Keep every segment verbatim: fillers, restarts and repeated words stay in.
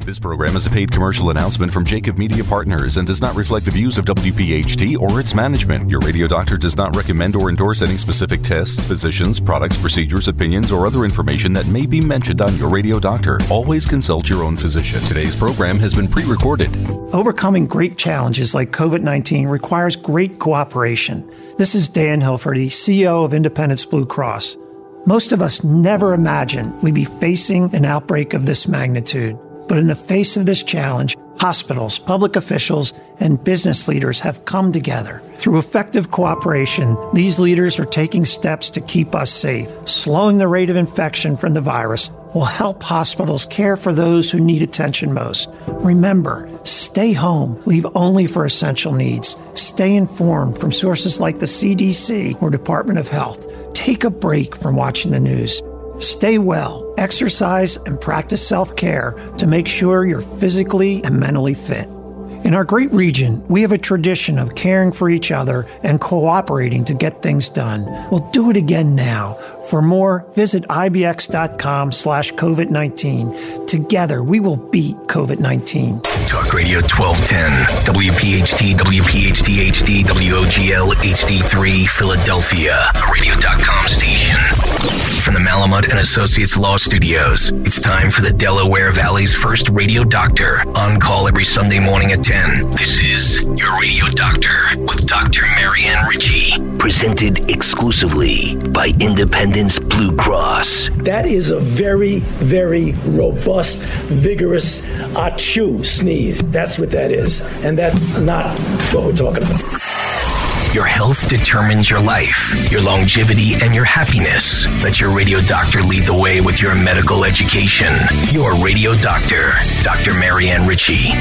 This program is a paid commercial announcement from Jacob Media Partners and does not reflect the views of W P H T or its management. Your radio doctor does not recommend or endorse any specific tests, physicians, products, procedures, opinions, or other information that may be mentioned on your radio doctor. Always consult your own physician. Today's program has been pre-recorded. Overcoming great challenges like covid nineteen requires great cooperation. This is Dan Hilferty, C E O of Independence Blue Cross. Most of us never imagined we'd be facing an outbreak of this magnitude. But in the face of this challenge, hospitals, public officials, and business leaders have come together. Through effective cooperation, these leaders are taking steps to keep us safe. Slowing the rate of infection from the virus will help hospitals care for those who need attention most. Remember, stay home, leave only for essential needs. Stay informed from sources like the C D C or Department of Health. Take a break from watching the news. Stay well, exercise, and practice self-care to make sure you're physically and mentally fit. In our great region, we have a tradition of caring for each other and cooperating to get things done. We'll do it again now. For more, visit ibx.com slash COVID-19. Together, we will beat covid nineteen. Talk Radio twelve ten, W P H T, W P H T H D, W O G L H D three, Philadelphia, a radio dot com station. From the Malamut and Associates Law Studios, it's time for the Delaware Valley's first radio doctor, on call every Sunday morning at ten. This is Your Radio Doctor with Doctor Marianne Ritchie, presented exclusively by Independence Blue Cross. That is a very, very robust, vigorous achoo sneeze. That's what that is. And that's not what we're talking about. Your health determines your life, your longevity, and your happiness. Let your radio doctor lead the way with your medical education. Your Radio Doctor, Doctor Marianne Ritchie.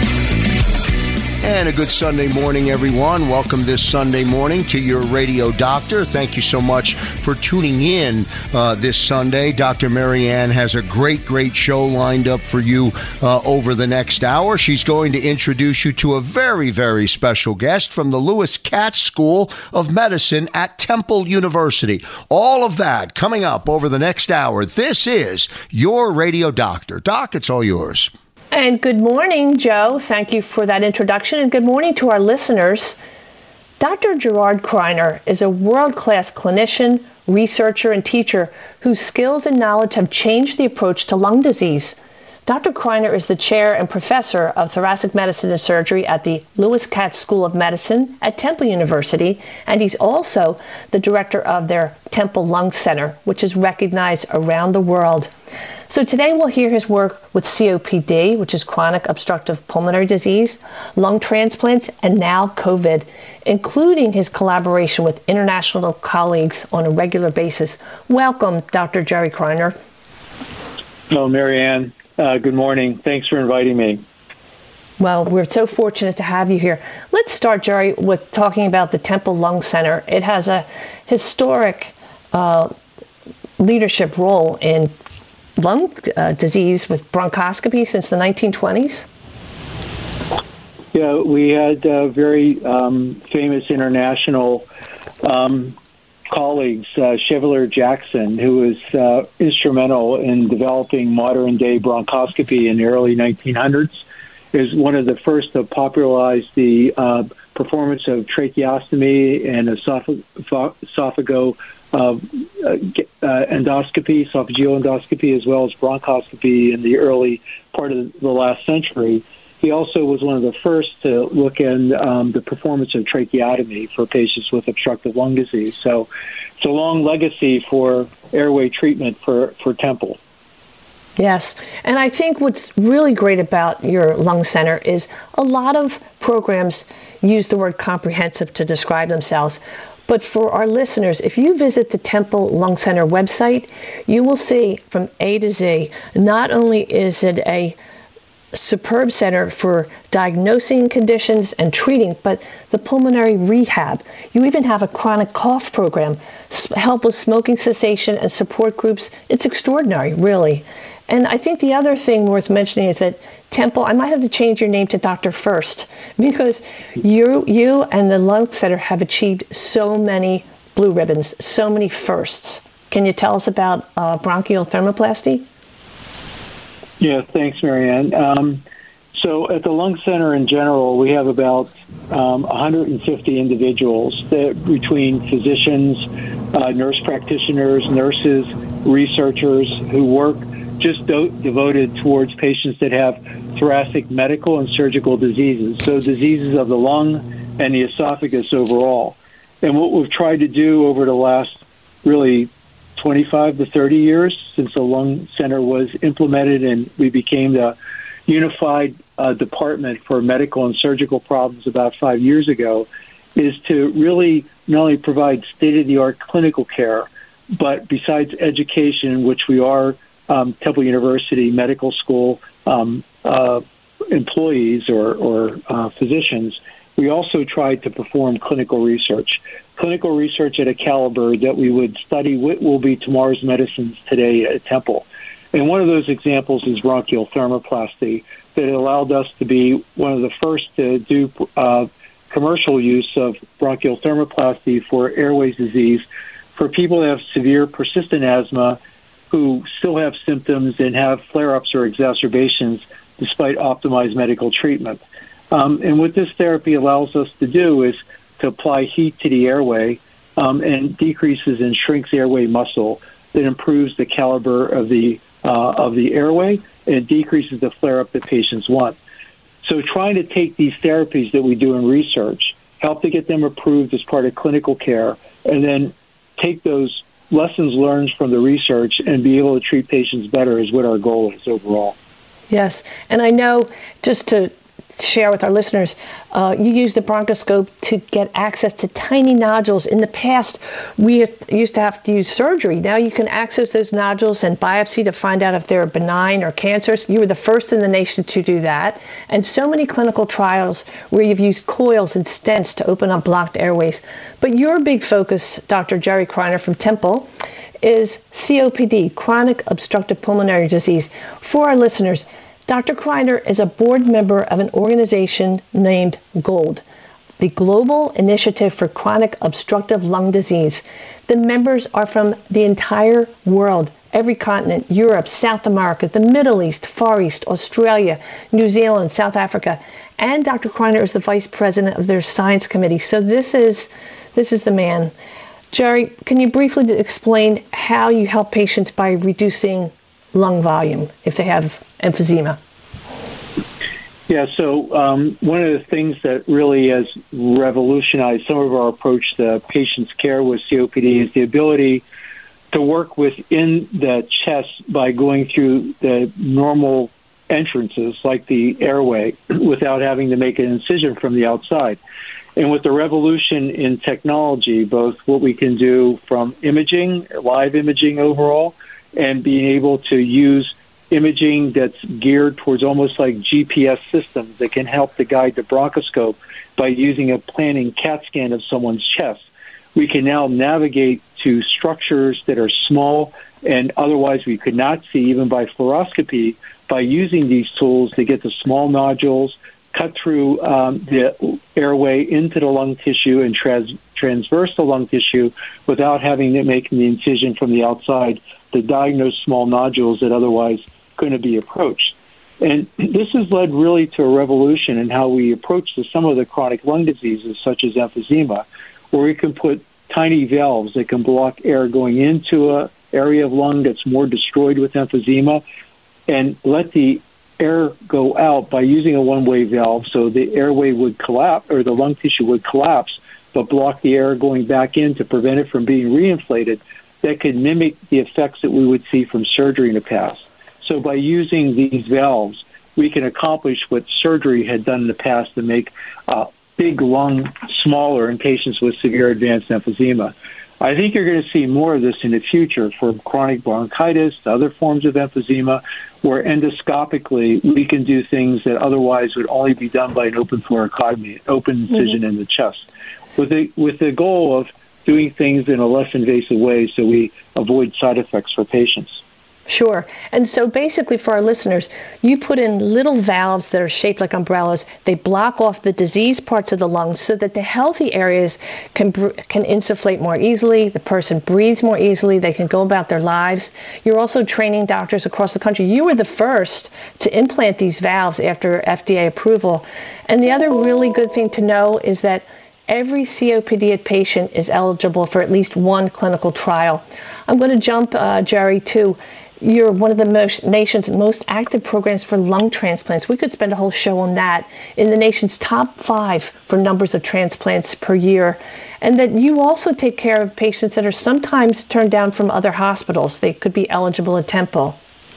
And a good Sunday morning, everyone. Welcome this Sunday morning to your Radio Doctor. Thank you so much for tuning in uh, this Sunday. Doctor Marianne has a great, great show lined up for you uh, over the next hour. She's going to introduce you to a very, very special guest from the Lewis Katz School of Medicine at Temple University. All of that coming up over the next hour. This is your Radio Doctor. Doc, it's all yours. And good morning, Joe. Thank you for that introduction. And good morning to our listeners. Doctor Gerard Kreiner is a world-class clinician, researcher, and teacher whose skills and knowledge have changed the approach to lung disease. Doctor Kreiner is the chair and professor of thoracic medicine and surgery at the Lewis Katz School of Medicine at Temple University, and he's also the director of their Temple Lung Center, which is recognized around the world. So today we'll hear his work with C O P D, which is chronic obstructive pulmonary disease, lung transplants, and now COVID, including his collaboration with international colleagues on a regular basis. Welcome, Doctor Jerry Kreiner. Hello, Marianne. Uh, good morning. Thanks for inviting me. Well, we're so fortunate to have you here. Let's start, Jerry, with talking about the Temple Lung Center. It has a historic uh, leadership role in lung uh, disease with bronchoscopy since the nineteen twenties? Yeah, we had uh, very um, famous international um, colleagues, uh, Chevalier Jackson, who was uh, instrumental in developing modern-day bronchoscopy in the early nineteen hundreds, is one of the first to popularize the uh, performance of tracheostomy and esophag- esophago Uh, uh, endoscopy, esophageal endoscopy, as well as bronchoscopy in the early part of the last century. He also was one of the first to look at um, the performance of tracheotomy for patients with obstructive lung disease. So it's a long legacy for airway treatment for, for Temple. Yes, and I think what's really great about your lung center is a lot of programs use the word comprehensive to describe themselves. But for our listeners, if you visit the Temple Lung Center website, you will see from A to Z, not only is it a superb center for diagnosing conditions and treating, but the pulmonary rehab. You even have a chronic cough program, help with smoking cessation and support groups. It's extraordinary, really. And I think the other thing worth mentioning is that Temple, I might have to change your name to Doctor First, because you you and the Lung Center have achieved so many blue ribbons, so many firsts. Can you tell us about uh, bronchial thermoplasty? Yeah, thanks, Marianne. Um, So at the Lung Center in general, we have about um, one hundred fifty individuals that between physicians, uh, nurse practitioners, nurses, researchers who work just do- devoted towards patients that have thoracic medical and surgical diseases, so diseases of the lung and the esophagus overall. And what we've tried to do over the last really twenty-five to thirty years since the Lung Center was implemented and we became the unified uh, department for medical and surgical problems about five years ago, is to really not only provide state-of-the-art clinical care, but besides education, which we are um, Temple University Medical School um, uh, employees or, or uh, physicians, we also tried to perform clinical research. Clinical research at a caliber that we would study what will be tomorrow's medicines today at Temple. And one of those examples is bronchial thermoplasty that allowed us to be one of the first to do uh, commercial use of bronchial thermoplasty for airways disease for people that have severe persistent asthma who still have symptoms and have flare-ups or exacerbations despite optimized medical treatment. Um, and what this therapy allows us to do is to apply heat to the airway um, and decreases and shrinks airway muscle that improves the caliber of the uh, of the airway and decreases the flare-up that patients want. So trying to take these therapies that we do in research, help to get them approved as part of clinical care, and then take those lessons learned from the research and be able to treat patients better is what our goal is overall. Yes, and I know, just to share with our listeners, uh, you use the bronchoscope to get access to tiny nodules. In the past, we used to have to use surgery. Now you can access those nodules and biopsy to find out if they're benign or cancerous. You were the first in the nation to do that. And so many clinical trials where you've used coils and stents to open up blocked airways. But your big focus, Doctor Jerry Kreiner from Temple, is C O P D, chronic obstructive pulmonary disease. For our listeners, Doctor Kreiner is a board member of an organization named GOLD, the Global Initiative for Chronic Obstructive Lung Disease. The members are from the entire world, every continent, Europe, South America, the Middle East, Far East, Australia, New Zealand, South Africa, and Doctor Kreiner is the vice president of their science committee. So this is this is the man. Jerry, can you briefly explain how you help patients by reducing lung volume if they have emphysema? Yeah, so um, one of the things that really has revolutionized some of our approach to patients' care with C O P D is the ability to work within the chest by going through the normal entrances like the airway without having to make an incision from the outside. And with the revolution in technology, both what we can do from imaging, live imaging overall, and being able to use imaging that's geared towards almost like G P S systems that can help to guide the bronchoscope by using a planning CAT scan of someone's chest. We can now navigate to structures that are small and otherwise we could not see even by fluoroscopy by using these tools to get the small nodules, cut through um, the airway into the lung tissue and trans- transverse the lung tissue without having to make the incision from the outside to diagnose small nodules that otherwise couldn't be approached. And this has led really to a revolution in how we approach to some of the chronic lung diseases, such as emphysema, where we can put tiny valves that can block air going into an area of lung that's more destroyed with emphysema and let the air go out by using a one-way valve so the airway would collapse or the lung tissue would collapse but block the air going back in to prevent it from being reinflated. That could mimic the effects that we would see from surgery in the past. So by using these valves, we can accomplish what surgery had done in the past to make uh, big lung smaller in patients with severe advanced emphysema. I think you're going to see more of this in the future for chronic bronchitis, other forms of emphysema, where endoscopically we can do things that otherwise would only be done by an open fluorocotomy, open incision mm-hmm. in the chest, with the, with the goal of doing things in a less invasive way so we avoid side effects for patients. Sure. And so basically for our listeners, you put in little valves that are shaped like umbrellas. They block off the diseased parts of the lungs so that the healthy areas can can insufflate more easily. The person breathes more easily. They can go about their lives. You're also training doctors across the country. You were the first to implant these valves after F D A approval. And the other really good thing to know is that every C O P D patient is eligible for at least one clinical trial. I'm going to jump, uh, Jerry, to you're one of the most, nation's most active programs for lung transplants. We could spend a whole show on that. In the nation's top five for numbers of transplants per year. And that you also take care of patients that are sometimes turned down from other hospitals. They could be eligible at Temple.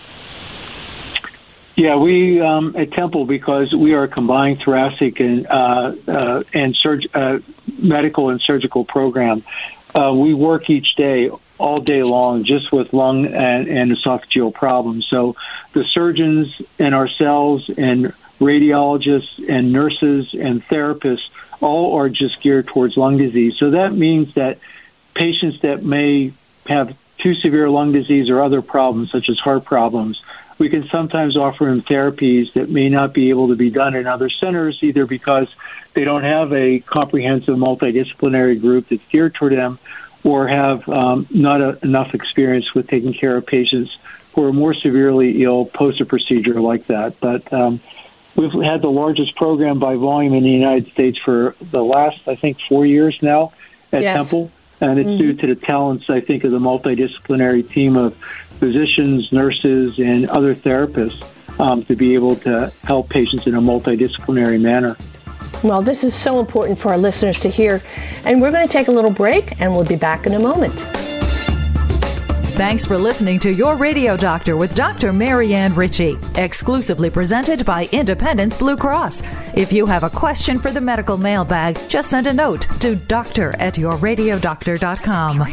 Yeah, we um, at Temple, because we are a combined thoracic and uh, uh, and surg- uh, medical and surgical program. Uh, we work each day, all day long, just with lung and, and esophageal problems. So the surgeons and ourselves and radiologists and nurses and therapists all are just geared towards lung disease. So that means that patients that may have too severe lung disease or other problems, such as heart problems, we can sometimes offer them therapies that may not be able to be done in other centers, either because they don't have a comprehensive multidisciplinary group that's geared toward them, or have um, not a, enough experience with taking care of patients who are more severely ill post a procedure like that. But um, we've had the largest program by volume in the United States for the last, I think, four years now at yes. Temple. And it's mm-hmm. due to the talents, I think, of the multidisciplinary team of physicians, nurses, and other therapists um, to be able to help patients in a multidisciplinary manner. Well, this is so important for our listeners to hear. And we're going to take a little break, and we'll be back in a moment. Thanks for listening to Your Radio Doctor with Doctor Marianne Ritchie, exclusively presented by Independence Blue Cross. If you have a question for the medical mailbag, just send a note to doctor at your radio doctor dot com.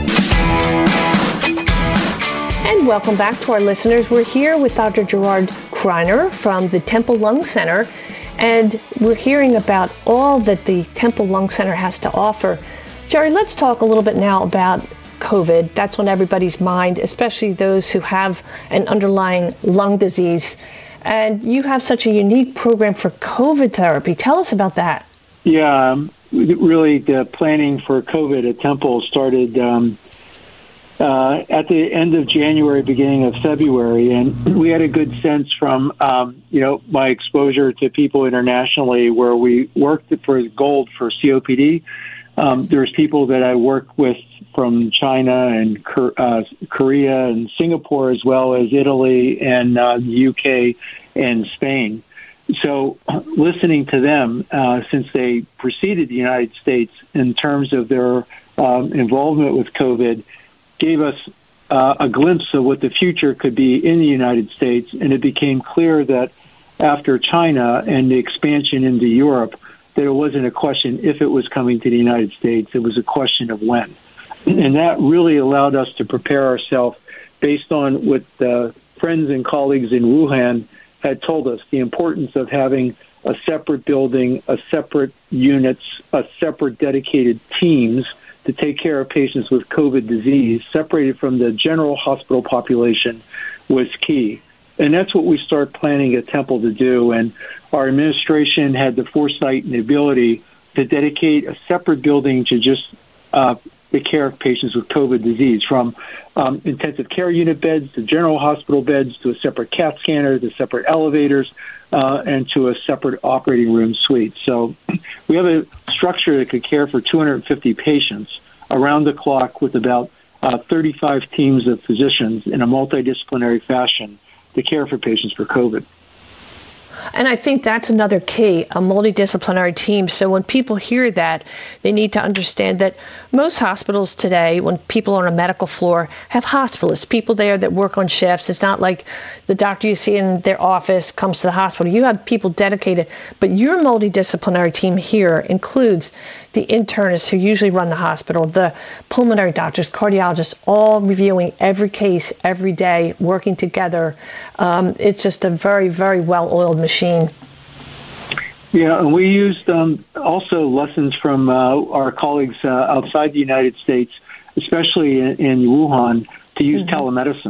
And welcome back to our listeners. We're here with Doctor Gerard Kreiner from the Temple Lung Center, and we're hearing about all that the Temple Lung Center has to offer. Jerry, let's talk a little bit now about COVID. That's on everybody's mind, especially those who have an underlying lung disease. And you have such a unique program for COVID therapy. Tell us about that. Yeah, um, really the planning for COVID at Temple started um, uh, at the end of January, beginning of February. And we had a good sense from, um, you know, my exposure to people internationally where we worked for gold for C O P D. Um, there's people that I work with from China and uh, Korea and Singapore, as well as Italy and uh, the U K and Spain. So listening to them, uh, since they preceded the United States in terms of their um, involvement with COVID, gave us uh, a glimpse of what the future could be in the United States. And it became clear that after China and the expansion into Europe, that it wasn't a question if it was coming to the United States, it was a question of when. And that really allowed us to prepare ourselves based on what uh, friends and colleagues in Wuhan had told us, the importance of having a separate building, a separate units, a separate dedicated teams to take care of patients with COVID disease, separated from the general hospital population, was key. And that's what we start planning at Temple to do. And our administration had the foresight and the ability to dedicate a separate building to just uh, the care of patients with COVID disease, from um, intensive care unit beds to general hospital beds to a separate CAT scanner, to separate elevators, uh, and to a separate operating room suite. So we have a structure that could care for two hundred fifty patients around the clock with about uh, thirty-five teams of physicians in a multidisciplinary fashion to care for patients for COVID. And I think that's another key, a multidisciplinary team. So when people hear that, they need to understand that most hospitals today, when people are on a medical floor, have hospitalists, people there that work on shifts. It's not like the doctor you see in their office comes to the hospital. You have people dedicated. But your multidisciplinary team here includes the internists who usually run the hospital, the pulmonary doctors, cardiologists, all reviewing every case every day, working together. Um, it's just a very, very well-oiled machine. Yeah, and we used um, also lessons from uh, our colleagues uh, outside the United States, especially in, in Wuhan, to use mm-hmm. telemedicine.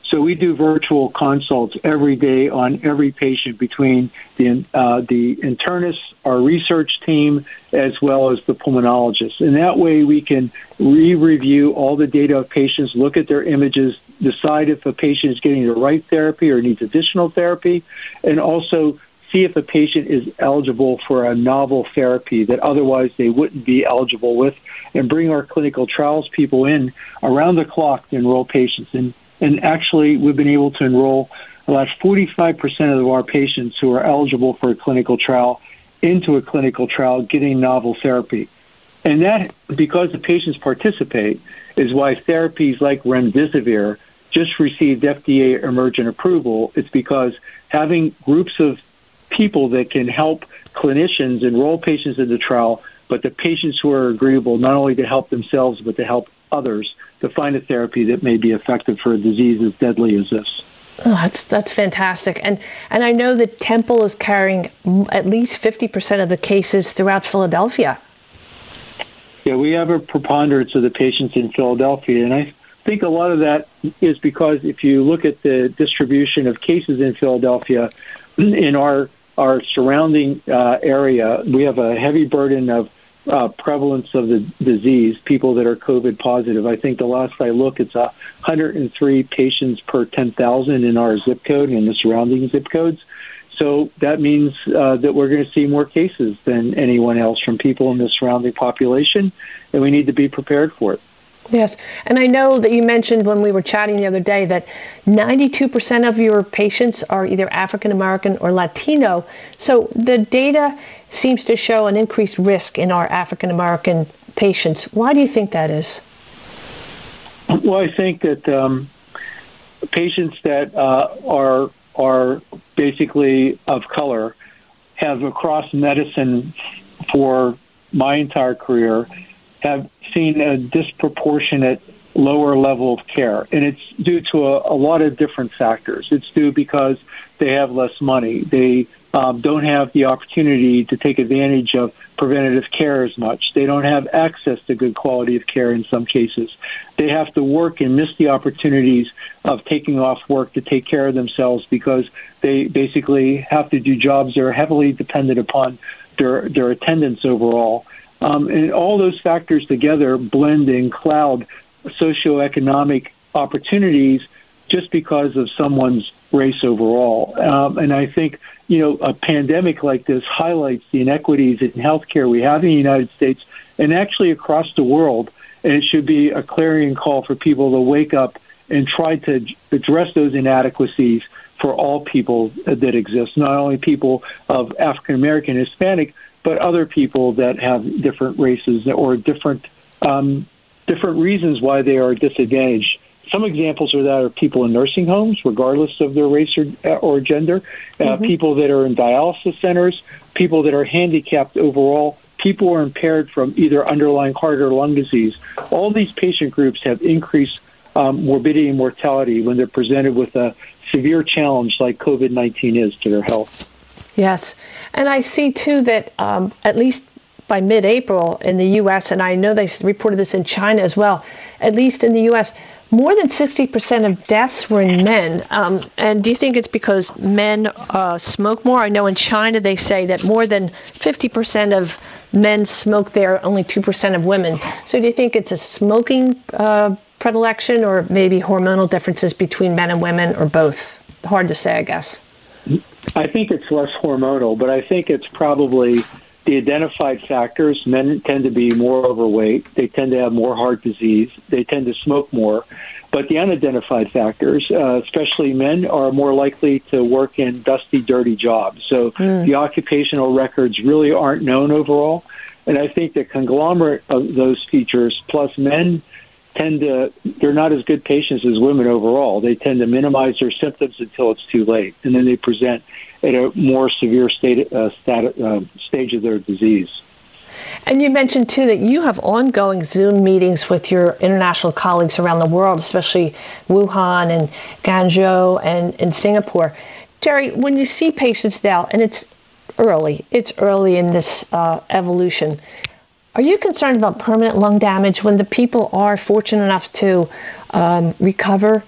So we do virtual consults every day on every patient between the uh, the internist, our research team, as well as the pulmonologist. And that way we can re-review all the data of patients, look at their images, decide if a patient is getting the right therapy or needs additional therapy, and also see if a patient is eligible for a novel therapy that otherwise they wouldn't be eligible with, and bring our clinical trials people in around the clock to enroll patients. And And actually, we've been able to enroll about forty-five percent of our patients who are eligible for a clinical trial into a clinical trial getting novel therapy. And that, because the patients participate, is why therapies like remdesivir just received F D A emergent approval. It's because having groups of people that can help clinicians enroll patients in the trial, but the patients who are agreeable not only to help themselves, but to help others to find a therapy that may be effective for a disease as deadly as this. Oh, that's that's fantastic. And and I know that Temple is carrying at least fifty percent of the cases throughout Philadelphia. Yeah, we have a preponderance of the patients in Philadelphia, and I think a lot of that is because if you look at the distribution of cases in Philadelphia, in our our surrounding uh, area, we have a heavy burden of Uh, prevalence of the disease, people that are COVID positive. I think the last I look, it's one hundred three patients per ten thousand in our zip code and the surrounding zip codes. So that means uh, that we're going to see more cases than anyone else from people in the surrounding population, and we need to be prepared for it. Yes, and I know that you mentioned when we were chatting the other day that ninety-two percent of your patients are either African American or Latino. So the data seems to show an increased risk in our African American patients. Why do you think that is? Well, I think that um, patients that uh, are are basically of color have, across medicine for my entire career, have seen a disproportionate lower level of care. And it's due to a, a lot of different factors. It's due because they have less money. They um, don't have the opportunity to take advantage of preventative care as much. They don't have access to good quality of care in some cases. They have to work and miss the opportunities of taking off work to take care of themselves because they basically have to do jobs that are heavily dependent upon their, their attendance overall. Um, and all those factors together blend and cloud socioeconomic opportunities just because of someone's race overall. Um, and I think, you know, a pandemic like this highlights the inequities in healthcare we have in the United States and actually across the world. And it should be a clarion call for people to wake up and try to address those inadequacies for all people that exist, not only people of African American, Hispanic, but other people that have different races or different um, different reasons why they are disadvantaged. Some examples of that are people in nursing homes, regardless of their race or, or gender, uh, mm-hmm. people that are in dialysis centers, people that are handicapped overall, people who are impaired from either underlying heart or lung disease. All these patient groups have increased um, morbidity and mortality when they're presented with a severe challenge like COVID nineteen is to their health. Yes, and I see, too, that um, at least by mid-April in the U S, and I know they reported this in China as well, at least in the U S, more than sixty percent of deaths were in men. Um, and do you think it's because men uh, smoke more? I know in China they say that more than fifty percent of men smoke there, only two percent of women. So do you think it's a smoking uh, predilection or maybe hormonal differences between men and women or both? Hard to say, I guess. I think it's less hormonal, but I think it's probably the identified factors. Men tend to be more overweight. They tend to have more heart disease. They tend to smoke more. But the unidentified factors, uh, especially men, are more likely to work in dusty, dirty jobs. So mm. the occupational records really aren't known overall. And I think the conglomerate of those features, plus men tend to, they're not as good patients as women overall. They tend to minimize their symptoms until it's too late. And then they present at a more severe state, uh, stat, uh, stage of their disease. And you mentioned, too, that you have ongoing Zoom meetings with your international colleagues around the world, especially Wuhan and Guangzhou and, and Singapore. Jerry, when you see patients now, and it's early, it's early in this uh, evolution, are you concerned about permanent lung damage when the people are fortunate enough to um, recover?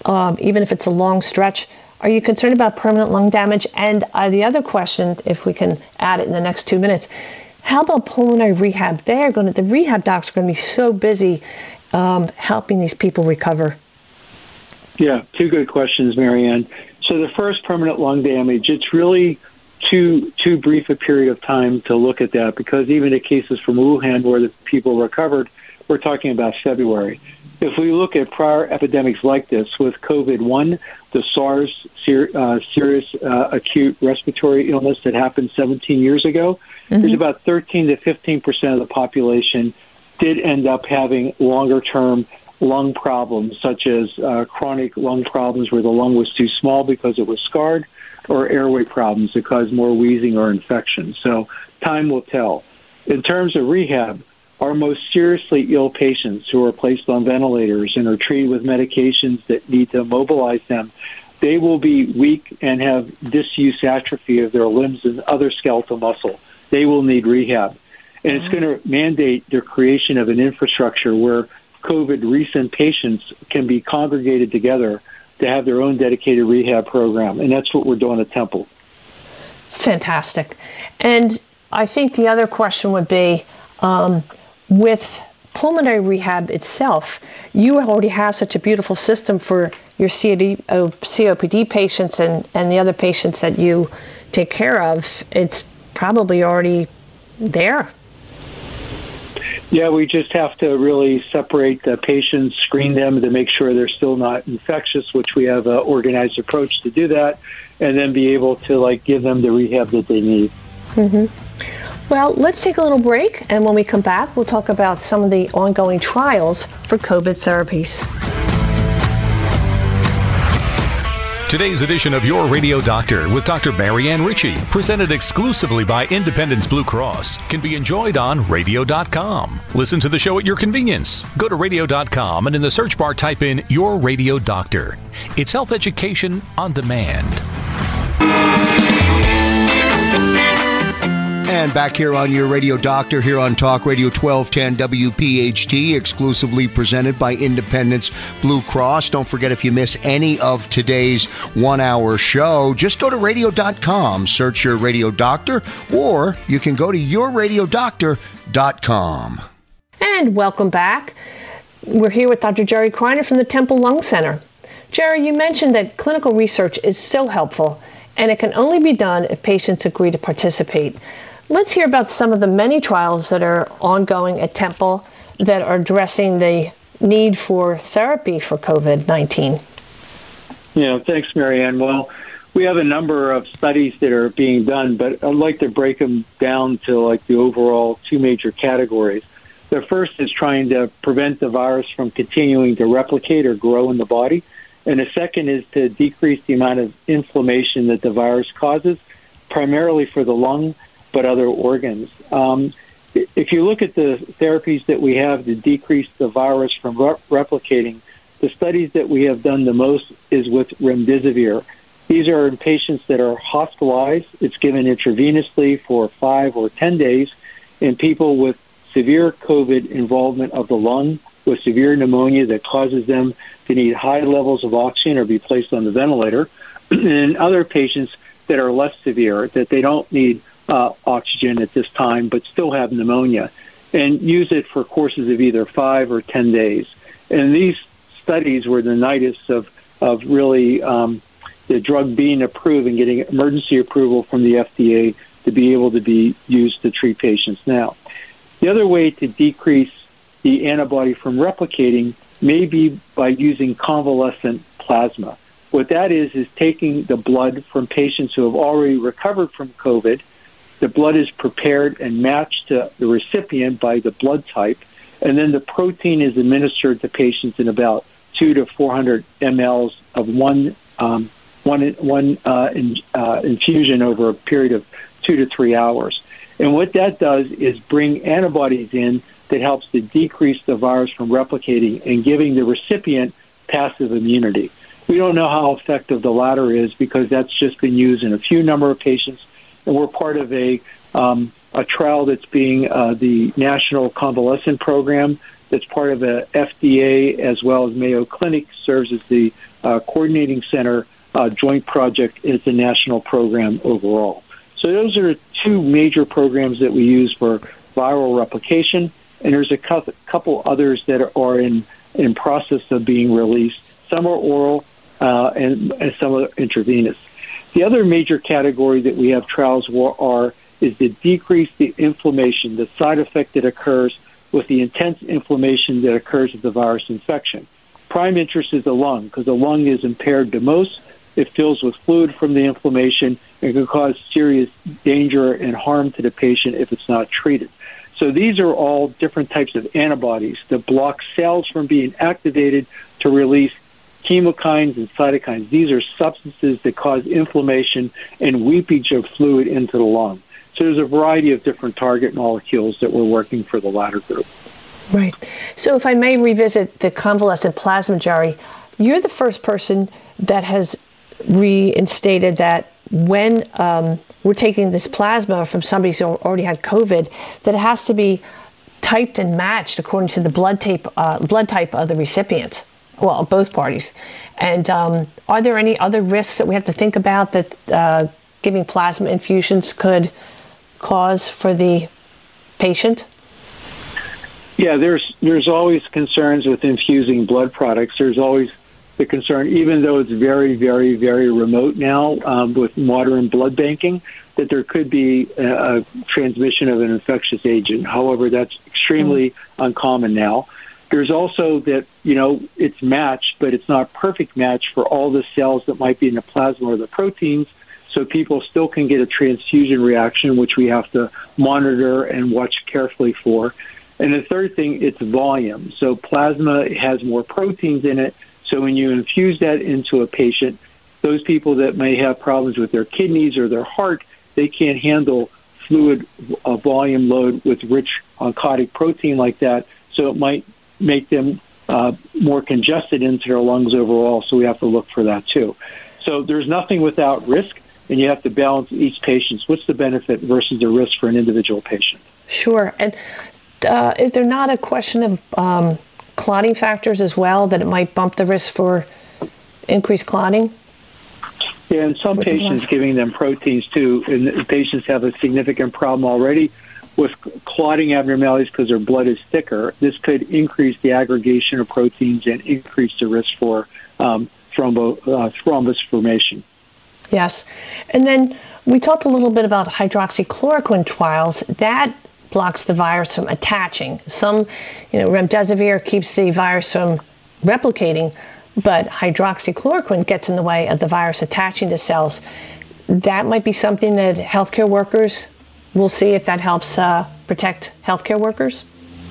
um, even if it's a long stretch. Are you concerned about permanent lung damage? And uh, the other question, if we can add it in the next two minutes, how about pulmonary rehab? They're going to, the rehab docs are going to be so busy um, helping these people recover. Yeah, two good questions, Marianne. So the first, permanent lung damage, it's really too too brief a period of time to look at that, because even in cases from Wuhan where the people recovered, we're talking about February. If we look at prior epidemics like this with COVID one, the SARS ser- uh, serious uh, acute respiratory illness that happened seventeen years ago, mm-hmm. there's about thirteen to fifteen percent of the population did end up having longer-term lung problems, such as uh, chronic lung problems where the lung was too small because it was scarred, or airway problems that cause more wheezing or infection. So time will tell. In terms of rehab, our most seriously ill patients who are placed on ventilators and are treated with medications that need to immobilize them, they will be weak and have disuse atrophy of their limbs and other skeletal muscle. They will need rehab. And it's going to mandate the creation of an infrastructure where COVID recent patients can be congregated together to have their own dedicated rehab program. And that's what we're doing at Temple. Fantastic. And I think the other question would be, um, with pulmonary rehab itself, you already have such a beautiful system for your C O P D patients and, and the other patients that you take care of. It's probably already there. Yeah, we just have to really separate the patients, screen them to make sure they're still not infectious, which we have an organized approach to do that, and then be able to like give them the rehab that they need. Mm-hmm. Well, let's take a little break, and when we come back, we'll talk about some of the ongoing trials for COVID therapies. Today's edition of Your Radio Doctor with Doctor Marianne Ritchie, presented exclusively by Independence Blue Cross, can be enjoyed on radio dot com. Listen to the show at your convenience. Go to radio dot com and in the search bar type in Your Radio Doctor. It's health education on demand. And back here on Your Radio Doctor, here on Talk Radio twelve ten W P H T, exclusively presented by Independence Blue Cross. Don't forget, if you miss any of today's one-hour show, just go to radio dot com, search Your Radio Doctor, or you can go to your radio doctor dot com. And welcome back. We're here with Doctor Jerry Kreiner from the Temple Lung Center. Jerry, you mentioned that clinical research is so helpful, and it can only be done if patients agree to participate. Let's hear about some of the many trials that are ongoing at Temple that are addressing the need for therapy for COVID nineteen. Yeah, thanks, Marianne. Well, we have a number of studies that are being done, but I'd like to break them down to like the overall two major categories. The first is trying to prevent the virus from continuing to replicate or grow in the body. And the second is to decrease the amount of inflammation that the virus causes, primarily for the lung, but other organs. Um, if you look at the therapies that we have to decrease the virus from re- replicating, the studies that we have done the most is with remdesivir. These are in patients that are hospitalized. It's given intravenously for five or ten days in people with severe COVID involvement of the lung, with severe pneumonia that causes them to need high levels of oxygen or be placed on the ventilator, and other patients that are less severe, that they don't need Uh, oxygen at this time, but still have pneumonia, and use it for courses of either five or ten days. And these studies were the nidus of, of really um, the drug being approved and getting emergency approval from the F D A to be able to be used to treat patients now. The other way to decrease the antibody from replicating may be by using convalescent plasma. What that is, is taking the blood from patients who have already recovered from COVID. The blood is prepared and matched to the recipient by the blood type, and then the protein is administered to patients in about two to four hundred milliliters of one um, one one uh, in, uh, infusion over a period of two to three hours. And what that does is bring antibodies in that helps to decrease the virus from replicating and giving the recipient passive immunity. We don't know how effective the latter is because that's just been used in a few number of patients. And we're part of a um, a trial that's being uh, the National Convalescent Program that's part of the F D A, as well as Mayo Clinic serves as the uh, coordinating center uh, joint project. It's a national program overall. So those are two major programs that we use for viral replication, and there's a couple others that are in, in process of being released. Some are oral uh, and, and some are intravenous. The other major category that we have trials are is to decrease the inflammation, the side effect that occurs with the intense inflammation that occurs with the virus infection. Prime interest is the lung, because the lung is impaired the most. It fills with fluid from the inflammation and can cause serious danger and harm to the patient if it's not treated. So these are all different types of antibodies that block cells from being activated to release chemokines and cytokines. These are substances that cause inflammation and weepage of fluid into the lung. So there's a variety of different target molecules that we're working for the latter group. Right. So if I may revisit the convalescent plasma, Jerry, you're the first person that has reinstated that when um, we're taking this plasma from somebody who already had COVID, that it has to be typed and matched according to the blood type, uh, blood type of the recipient. Well, both parties. And um, are there any other risks that we have to think about that uh, giving plasma infusions could cause for the patient? Yeah, there's there's always concerns with infusing blood products. There's always the concern, even though it's very, very, very remote now um, with modern blood banking, that there could be a, a transmission of an infectious agent. However, that's extremely mm-hmm. uncommon now. There's also that, you know, it's matched, but it's not a perfect match for all the cells that might be in the plasma or the proteins, so people still can get a transfusion reaction, which we have to monitor and watch carefully for. And the third thing, it's volume. So plasma has more proteins in it, so when you infuse that into a patient, those people that may have problems with their kidneys or their heart, they can't handle fluid uh, volume load with rich oncotic protein like that, so it might make them uh, more congested into their lungs overall, so we have to look for that too. So there's nothing without risk, and you have to balance each patient. What's the benefit versus the risk for an individual patient? Sure. And uh, is there not a question of um, clotting factors as well, that it might bump the risk for increased clotting? Yeah, and some patients giving them proteins too, and the patients have a significant problem already with clotting abnormalities because their blood is thicker. This could increase the aggregation of proteins and increase the risk for um, thrombo, uh, thrombus formation. Yes. And then we talked a little bit about hydroxychloroquine trials. That blocks the virus from attaching. Some, you know, remdesivir keeps the virus from replicating, but hydroxychloroquine gets in the way of the virus attaching to cells. That might be something that healthcare workers will see if that helps uh, protect healthcare workers.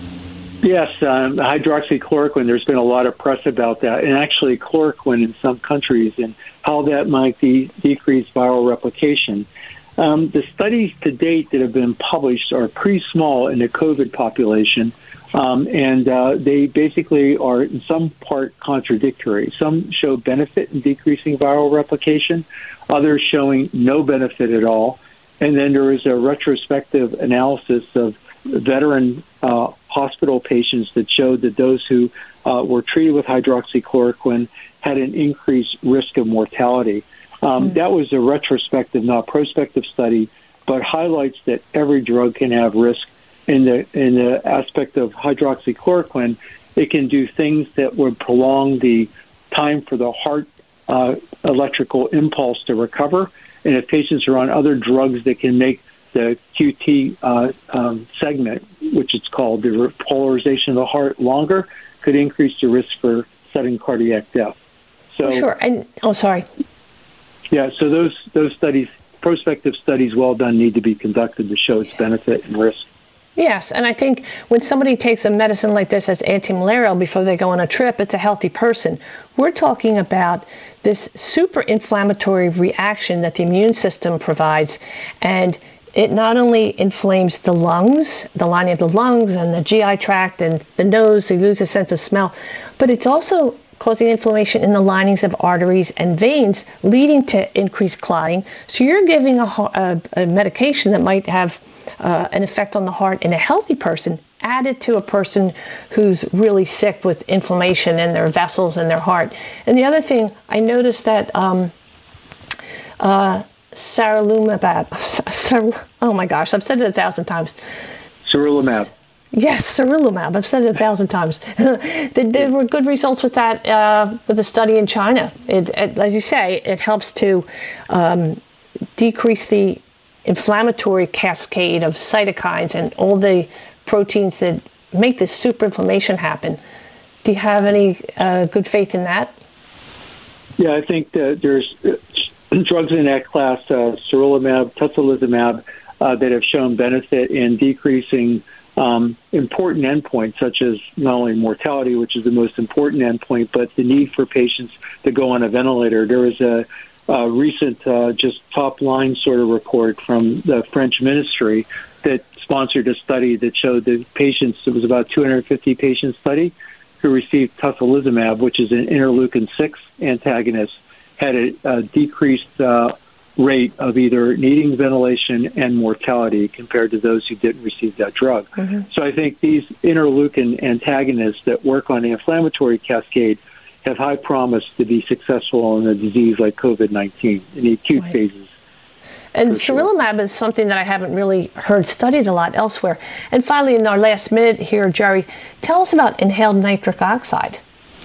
Yes, um, hydroxychloroquine, there's been a lot of press about that, and actually chloroquine in some countries and how that might de- decrease viral replication. Um, the studies to date that have been published are pretty small in the COVID population, um, and uh, they basically are in some part contradictory. Some show benefit in decreasing viral replication, others showing no benefit at all. And then there is a retrospective analysis of veteran uh, hospital patients that showed that those who uh, were treated with hydroxychloroquine had an increased risk of mortality. Um, mm. That was a retrospective, not prospective study, but highlights that every drug can have risk. In the in the aspect of hydroxychloroquine, it can do things that would prolong the time for the heart uh, electrical impulse to recover. And if patients are on other drugs that can make the Q T uh, um, segment, which it's called, the polarization of the heart longer, could increase the risk for sudden cardiac death. So, oh, sure. And oh, sorry. Yeah. So those those studies, prospective studies, well done, need to be conducted to show its benefit and risk. Yes, and I think when somebody takes a medicine like this as anti-malarial before they go on a trip, it's a healthy person. We're talking about this super inflammatory reaction that the immune system provides, and it not only inflames the lungs, the lining of the lungs and the G I tract and the nose, so you lose a sense of smell, but it's also causing inflammation in the linings of arteries and veins, leading to increased clotting. So you're giving a, a, a medication that might have Uh, an effect on the heart in a healthy person added to a person who's really sick with inflammation in their vessels and their heart. And the other thing, I noticed that um, uh, sarilumab, oh my gosh, I've said it a thousand times. Sarilumab. Yes, sarilumab. I've said it a thousand times. There were good results with that uh, with a study in China. It, it, as you say, it helps to um, decrease the inflammatory cascade of cytokines and all the proteins that make this super inflammation happen. Do you have any uh, good faith in that? Yeah, I think that there's drugs in that class, uh, sarilumab, tocilizumab, uh, that have shown benefit in decreasing um, important endpoints, such as not only mortality, which is the most important endpoint, but the need for patients to go on a ventilator. There was a, a recent uh, just top-line sort of report from the French ministry that sponsored a study that showed that patients, it was about two hundred fifty patient study, who received tocilizumab, which is an interleukin six antagonist, had a, a decreased uh, rate of either needing ventilation and mortality compared to those who didn't receive that drug. Mm-hmm. So I think these interleukin antagonists that work on the inflammatory cascade have high promise to be successful in a disease like COVID nineteen in the acute right. phases. And sarilumab sure. is something that I haven't really heard studied a lot elsewhere. And finally, in our last minute here, Jerry, tell us about inhaled nitric oxide.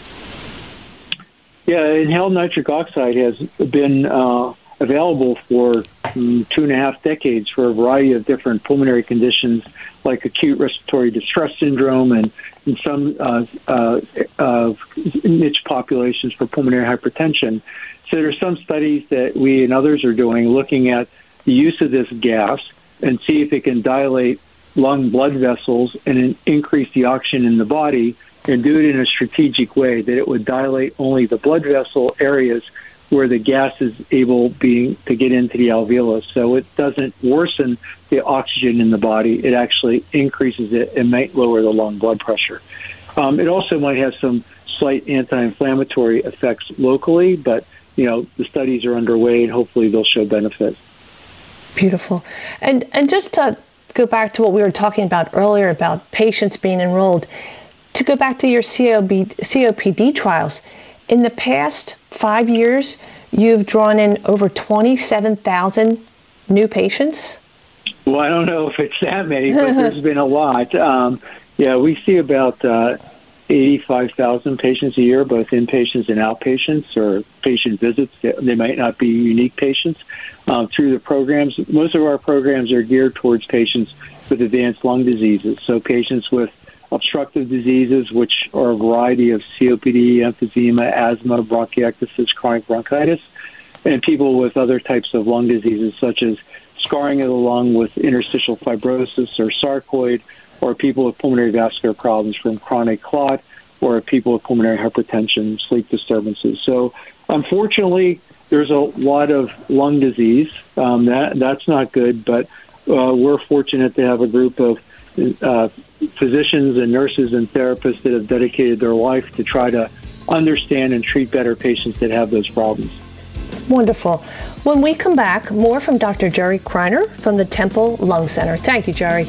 Yeah, inhaled nitric oxide has been uh, available for um, two and a half decades for a variety of different pulmonary conditions like acute respiratory distress syndrome and in some uh, uh, uh, niche populations for pulmonary hypertension. So there are some studies that we and others are doing looking at the use of this gas and see if it can dilate lung blood vessels and increase the oxygen in the body and do it in a strategic way that it would dilate only the blood vessel areas where the gas is able being to get into the alveolus. So it doesn't worsen the oxygen in the body. It actually increases it and might lower the lung blood pressure. Um, it also might have some slight anti-inflammatory effects locally, but you know, the studies are underway and hopefully they'll show benefit. Beautiful. And and just to go back to what we were talking about earlier about patients being enrolled, to go back to your C O P D trials, in the past five years, you've drawn in over twenty-seven thousand new patients? Well, I don't know if it's that many, but there's been a lot. Um, yeah, we see about uh, eighty-five thousand patients a year, both inpatients and outpatients, or patient visits. They might not be unique patients um, through the programs. Most of our programs are geared towards patients with advanced lung diseases, so patients with obstructive diseases, which are a variety of C O P D, emphysema, asthma, bronchiectasis, chronic bronchitis, and people with other types of lung diseases, such as scarring of the lung with interstitial fibrosis or sarcoid, or people with pulmonary vascular problems from chronic clot, or people with pulmonary hypertension, sleep disturbances. So unfortunately, there's a lot of lung disease. Um, that That's not good, but uh, we're fortunate to have a group of uh, physicians and nurses and therapists that have dedicated their life to try to understand and treat better patients that have those problems. Wonderful. When we come back, more from Doctor Jerry Kreiner from the Temple Lung Center. Thank you, Jerry.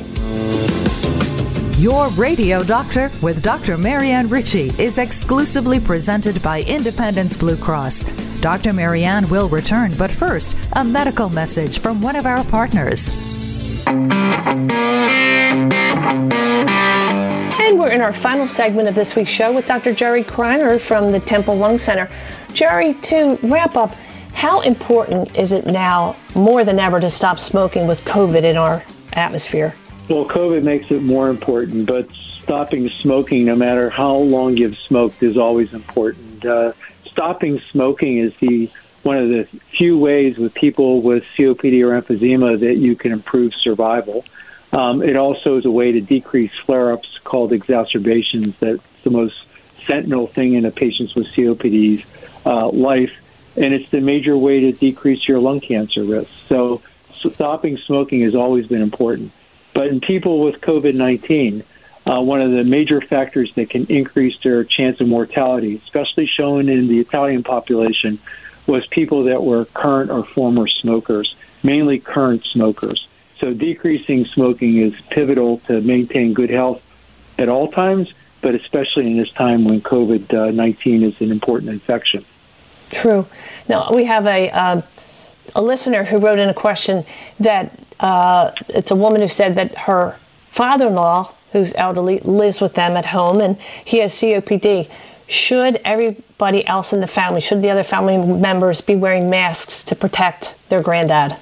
Your Radio Doctor with Doctor Marianne Ritchie is exclusively presented by Independence Blue Cross. Doctor Marianne will return, but first, a medical message from one of our partners. And we're in our final segment of this week's show with Doctor Jerry Kreiner from the Temple Lung Center. Jerry, to wrap up, how important is it now, more than ever, to stop smoking with COVID in our atmosphere? Well, COVID makes it more important, but stopping smoking, no matter how long you've smoked, is always important. Uh, stopping smoking is the one of the few ways with people with C O P D or emphysema that you can improve survival. Um, it also is a way to decrease flare-ups called exacerbations. That's the most sentinel thing in a patient's with C O P D's uh, life, and it's the major way to decrease your lung cancer risk. So stopping smoking has always been important. But in people with COVID nineteen, uh, one of the major factors that can increase their chance of mortality, especially shown in the Italian population, was people that were current or former smokers, mainly current smokers. So decreasing smoking is pivotal to maintain good health at all times, but especially in this time when COVID nineteen is an important infection. True. Now, we have a uh, a listener who wrote in a question that uh, it's a woman who said that her father-in-law, who's elderly, lives with them at home, and he has C O P D. Should everybody else in the family, should the other family members be wearing masks to protect their granddad?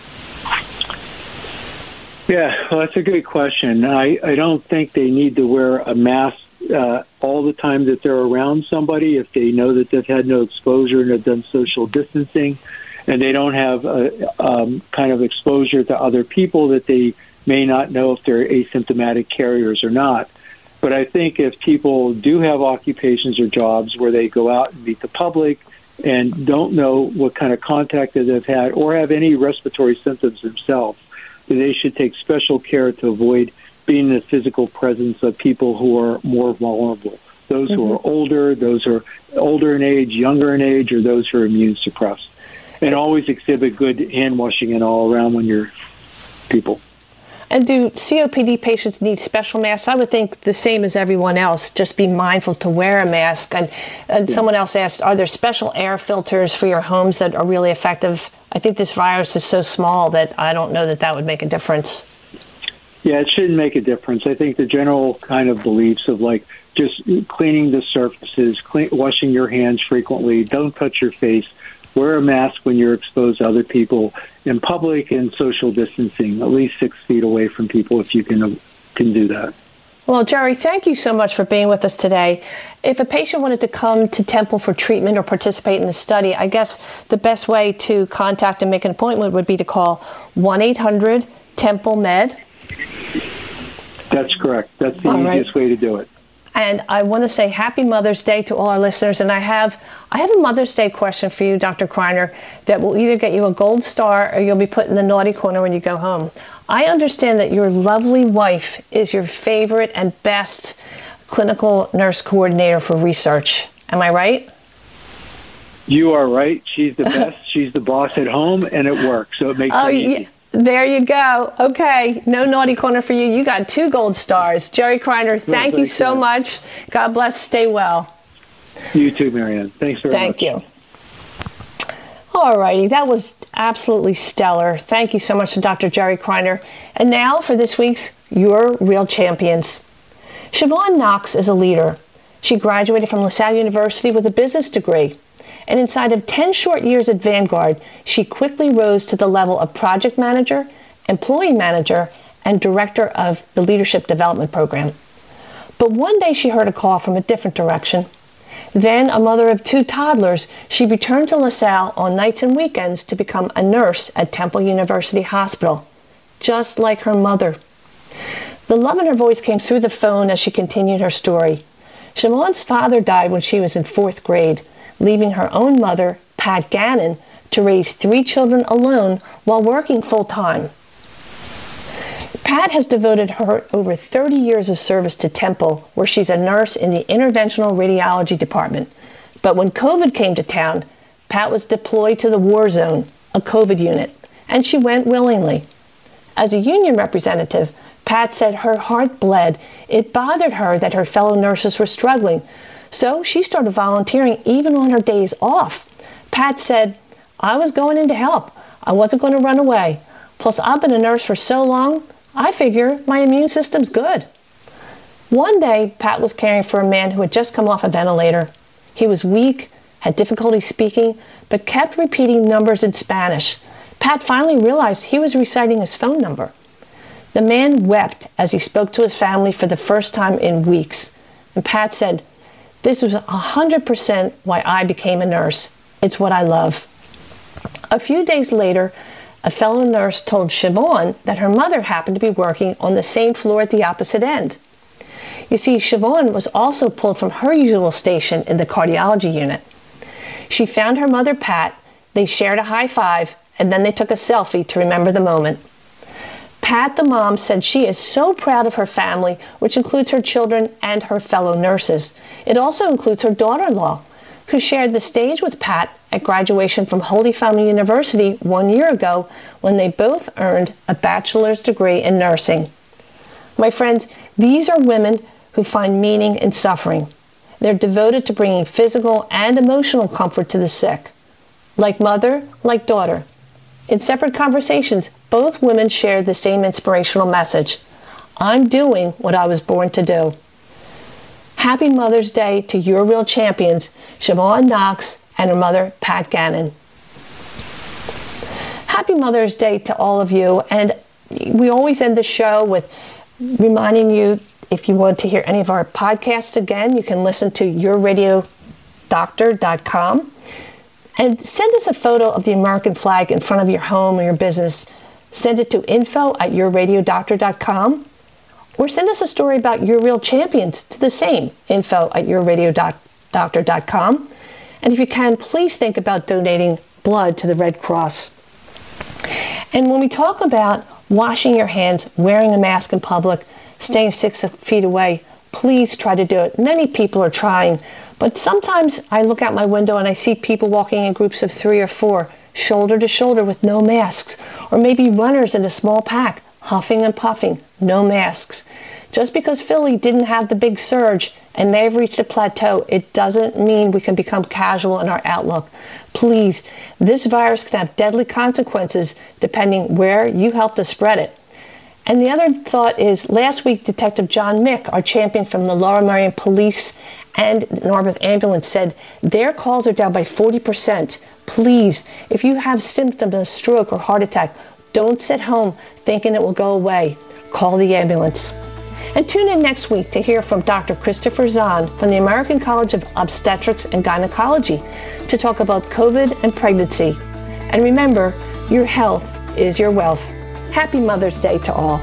Yeah, well, that's a good question. I, I don't think they need to wear a mask uh, all the time that they're around somebody if they know that they've had no exposure and have done social distancing, and they don't have a um, kind of exposure to other people that they may not know if they're asymptomatic carriers or not. But I think if people do have occupations or jobs where they go out and meet the public and don't know what kind of contact that they've had or have any respiratory symptoms themselves, that they should take special care to avoid being in the physical presence of people who are more vulnerable, those mm-hmm. who are older, those who are older in age, younger in age, or those who are immune suppressed. And always exhibit good hand washing and all around when you're people. And do C O P D patients need special masks? I would think the same as everyone else, just be mindful to wear a mask. And, and yeah. someone else asked, are there special air filters for your homes that are really effective? I think this virus is so small that I don't know that that would make a difference. Yeah, it shouldn't make a difference. I think the general kind of beliefs of like just cleaning the surfaces, clean, washing your hands frequently, don't touch your face, wear a mask when you're exposed to other people in public, and social distancing, at least six feet away from people if you can can do that. Well, Jerry, thank you so much for being with us today. If a patient wanted to come to Temple for treatment or participate in the study, I guess the best way to contact and make an appointment would be to call one eight hundred Temple Med. That's correct. That's the all easiest right. way to do it. And I want to say Happy Mother's Day to all our listeners. And I have I have a Mother's Day question for you, Doctor Kreiner, that will either get you a gold star or you'll be put in the naughty corner when you go home. I understand that your lovely wife is your favorite and best clinical nurse coordinator for research. Am I right? You are right. She's the best. She's the boss at home, and it works. So it makes oh, it easy. Yeah. There you go. Okay. No naughty corner for you. You got two gold stars. Jerry Kreiner, thank no, you so you. much. God bless. Stay well. You too, Marianne. Thanks very thank much. Thank you. All righty. That was absolutely stellar. Thank you so much to Doctor Jerry Kreiner. And now for this week's Your Real Champions. Siobhan Knox is a leader. She graduated from LaSalle University with a business degree. And inside of ten short years at Vanguard, she quickly rose to the level of project manager, employee manager, and director of the leadership development program. But one day she heard a call from a different direction. Then, a mother of two toddlers, she returned to LaSalle on nights and weekends to become a nurse at Temple University Hospital, just like her mother. The love in her voice came through the phone as she continued her story. Siobhan's father died when she was in fourth grade, leaving her own mother, Pat Gannon, to raise three children alone while working full-time. Pat has devoted her over thirty years of service to Temple, where she's a nurse in the interventional radiology department. But when COVID came to town, Pat was deployed to the war zone, a COVID unit, and she went willingly. As a union representative, Pat said her heart bled. It bothered her that her fellow nurses were struggling. So she started volunteering even on her days off. Pat said, I was going in to help. I wasn't going to run away. Plus, I've been a nurse for so long, I figure my immune system's good. One day, Pat was caring for a man who had just come off a ventilator. He was weak, had difficulty speaking, but kept repeating numbers in Spanish. Pat finally realized he was reciting his phone number. The man wept as he spoke to his family for the first time in weeks. And Pat said, this was one hundred percent why I became a nurse. It's what I love. A few days later, a fellow nurse told Siobhan that her mother happened to be working on the same floor at the opposite end. You see, Siobhan was also pulled from her usual station in the cardiology unit. She found her mother, Pat. They shared a high five, and then they took a selfie to remember the moment. Pat, the mom, said she is so proud of her family, which includes her children and her fellow nurses. It also includes her daughter-in-law, who shared the stage with Pat at graduation from Holy Family University one year ago when they both earned a bachelor's degree in nursing. My friends, these are women who find meaning in suffering. They're devoted to bringing physical and emotional comfort to the sick. Like mother, like daughter. In separate conversations, both women shared the same inspirational message. I'm doing what I was born to do. Happy Mother's Day to your real champions, Siobhan Knox and her mother, Pat Gannon. Happy Mother's Day to all of you. And we always end the show with reminding you, if you want to hear any of our podcasts again, you can listen to your radio doctor dot com. And send us a photo of the American flag in front of your home or your business. Send it to info at your radio doctor dot com. Or send us a story about your real champions to the same, info at your radio doctor dot com. And if you can, please think about donating blood to the Red Cross. And when we talk about washing your hands, wearing a mask in public, staying six feet away, please try to do it. Many people are trying, but sometimes I look out my window and I see people walking in groups of three or four, shoulder to shoulder with no masks, or maybe runners in a small pack, huffing and puffing, no masks. Just because Philly didn't have the big surge and may have reached a plateau, it doesn't mean we can become casual in our outlook. Please, this virus can have deadly consequences depending where you help to spread it. And the other thought is, last week, Detective John Mick, our champion from the Lower Merion Police and Narberth Ambulance, said their calls are down by forty percent. Please, if you have symptoms of stroke or heart attack, don't sit home thinking it will go away. Call the ambulance. And tune in next week to hear from Doctor Christopher Zahn from the American College of Obstetrics and Gynecology to talk about COVID and pregnancy. And remember, your health is your wealth. Happy Mother's Day to all.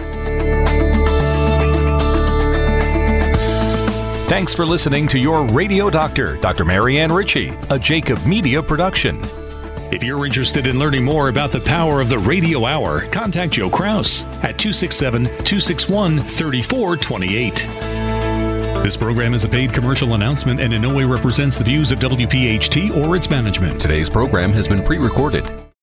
Thanks for listening to Your Radio Doctor, Doctor Marianne Ritchie, a Jacob Media production. If you're interested in learning more about the power of the radio hour, contact Joe Kraus at two six seven, two six one, three four two eight. This program is a paid commercial announcement and in no way represents the views of W P H T or its management. Today's program has been pre-recorded.